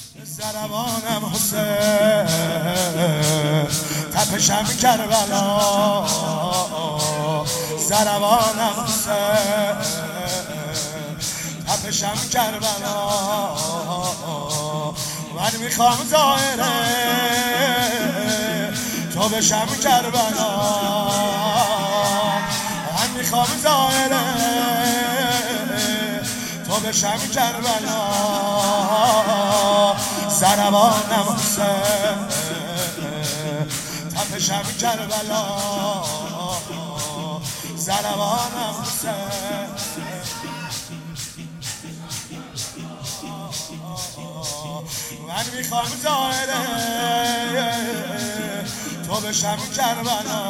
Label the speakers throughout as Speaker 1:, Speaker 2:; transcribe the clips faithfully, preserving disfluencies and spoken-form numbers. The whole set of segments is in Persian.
Speaker 1: زربانم حسین تپشم کربلا، زربانم حسین تپشم کربلا. من میخوام ظاهره تو بشم کربلا، من میخوام ظاهره تو بشم کربلا. زربانم حسین تپشم کربلا، زربانم حسین من میخوام ظاهره تو بشم کربلا.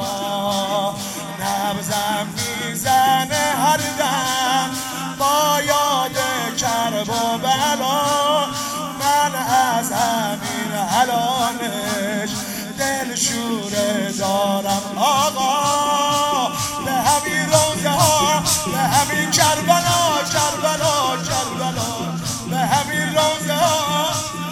Speaker 1: نبضم میزنه هر دم با یاد کرب و بلا. من از همین الانش دل شوره دارم آقا، به همین روزه ها، به همین کربلا کربلا کربلا، به همین روزه ها.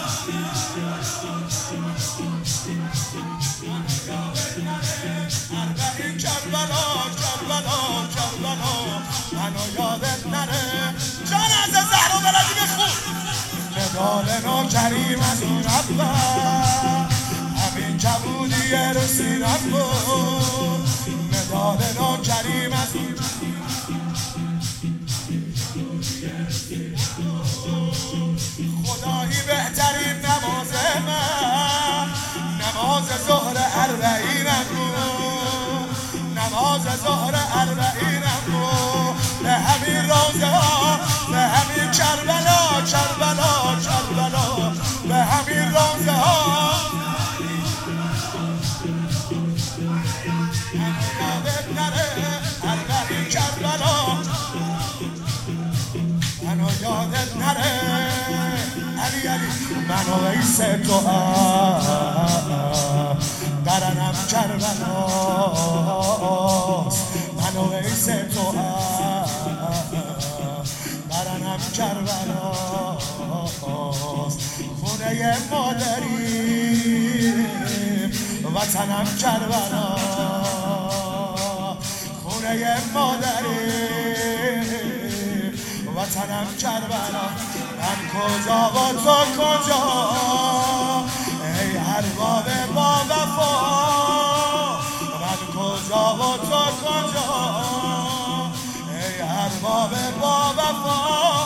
Speaker 1: اربعین کربلا کربلا کربلا، منو یادت نره. جان از زهرا بلدی بخون مدال نوکریم از اون اول، همین کبودی رسیدن بود. مدال نوکریم از اون خدایی بهترین نماز من نماز ظهر اربعینم بود، نماز ظهر اربعینم بود. به همین روزه ها، به همین کربلا کربلا کربلا، به همین روزه ها. یادت نره اربعین کربلا، منو یادت نره. علی علی منو ویس تو درنم کربلاست، منو ویس تو درنم کربلاست. خونه مادریم وطنم کربلا، خونه مادریم وطنم کربلا. من کجا و تو کجا ای ارباب با وفا، من کجا و تو کجا ای ارباب با وفا.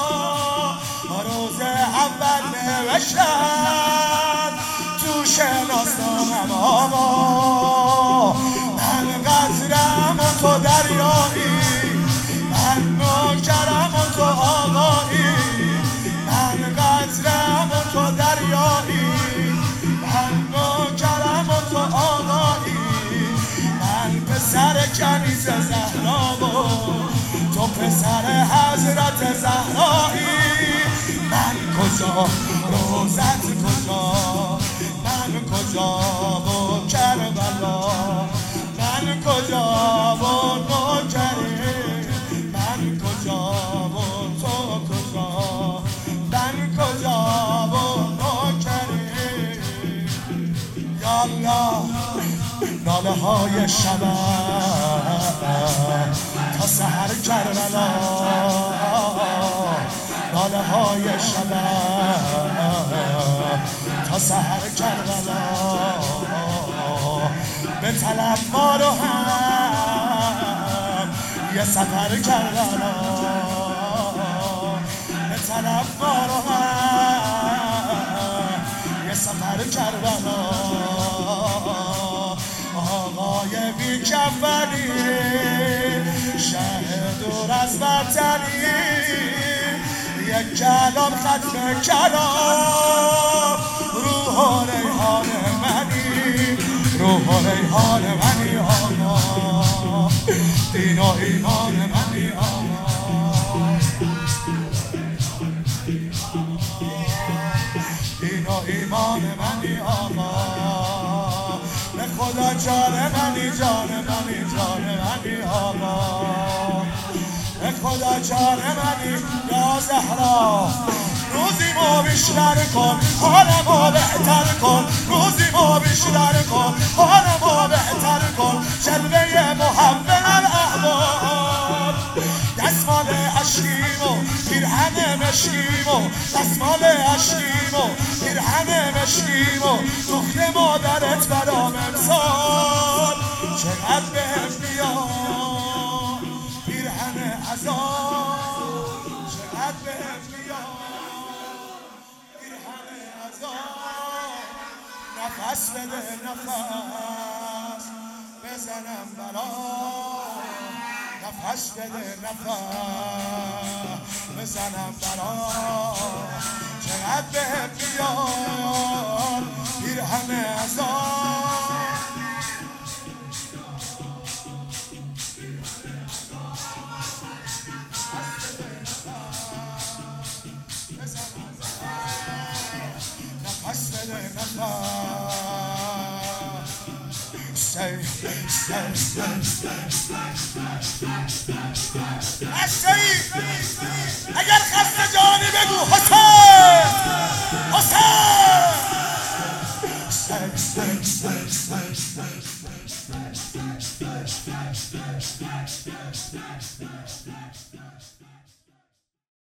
Speaker 1: روز اول نوشتن تو شناسنامم آقا، من قطرم و تو دریایی، من نوکرم و تو آقایی، من قطرم و تو دریایی، من نوکرم و تو آقایی. من پسر کنیز زهرا و تو پسر حضرت زهرایی. من کجا روزت کجا، من کجا و کربلا، من کجا و نوکری، من کجا و تو کجا، من کجا و نوکری. یا الله ناله های شبم تا سحر کربلا، ناله های شبم تا سحر کربلا. به طلب ما رو هم یه سفر کربلا، به طلب ما رو هم یه سفر کربلا. آقای بی کفنی شه دور از وطنی، یک کلام ختم کلام روح و ریحان منی، روح و ریحان منی آقا، دین و ایمان منی آقا، دین و ایمان منی آقا. به خدا جان منی جان منی جان منی آقا، به خدا جان منی یا زهرا روزی ما بیشتر کن حال ما بهتر کن روزی ما بیشتر کن حال ما بهتر کن جلوه محمد الاحباب دستمال عشقیم و پیرهن مشکیم و دستمال عشقیم و پیرهن مشکیم و دختر مادرت برام امسال چقدر بهم میاد پیرهن عذاب چقدر بهم میاد پیرهن عذاب نفس بده نفس بزنم برام نفس بده نفس بزنم برام چقدر بهم میاد پیرهن عذاب نفس بده نفس Say, say, say, say, اگر خسته